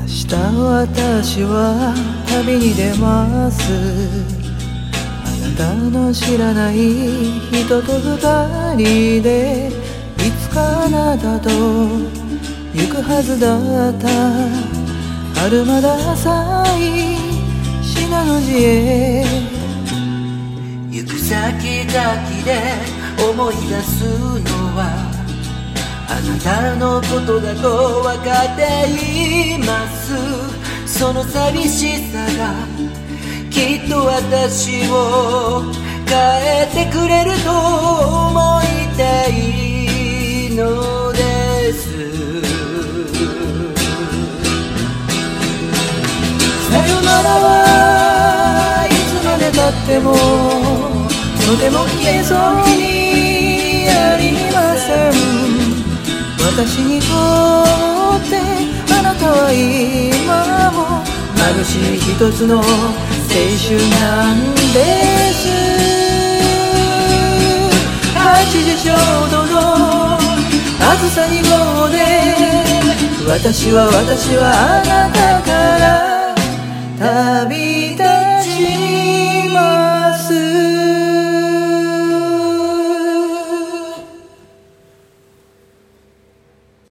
日私は旅に出ます。あなたの知らない人と二人でいつかあなたと行くはずだった。春まだ浅い信濃路へ行く先々で思い出すのはあなたのことだと分かっています。その寂しさがきっと私を変えてくれると思いたいのです。 さよならはいつまでたってもとても言えそうにありません。私にとってあなたは今も眩しい一つの青春なんです。80ちょうどのあずさ2号で私はあなたから旅立つ。